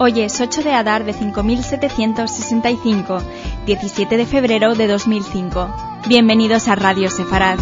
Hoy es 8 de Adar de 5765, 17 de febrero de 2005. Bienvenidos a Radio Sefarad.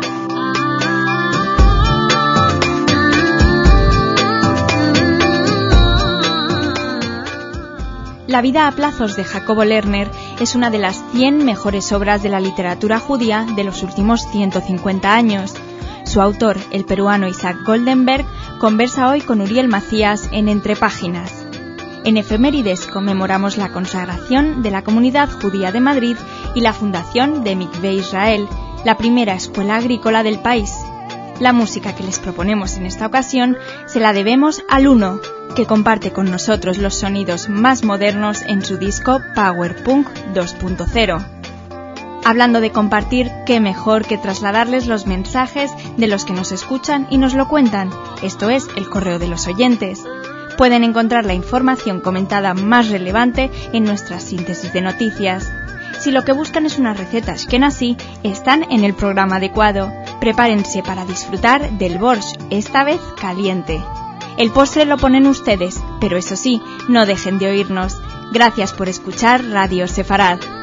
La vida a plazos de Jacobo Lerner es una de las 100 mejores obras de la literatura judía de los últimos 150 años. Su autor, el peruano Isaac Goldenberg, conversa hoy con Uriel Macías en Entre Páginas. En Efemérides conmemoramos la consagración de la Comunidad Judía de Madrid y la fundación de Mikvé Israel, la primera escuela agrícola del país. La música que les proponemos en esta ocasión se la debemos al Uno, que comparte con nosotros los sonidos más modernos en su disco Power Punk 2.0. Hablando de compartir, qué mejor que trasladarles los mensajes de los que nos escuchan y nos lo cuentan. Esto es el correo de los oyentes. Pueden encontrar la información comentada más relevante en nuestra síntesis de noticias. Si lo que buscan es una receta ashkenazí, están en el programa adecuado. Prepárense para disfrutar del borscht, esta vez caliente. El postre lo ponen ustedes, pero eso sí, no dejen de oírnos. Gracias por escuchar Radio Sefarad.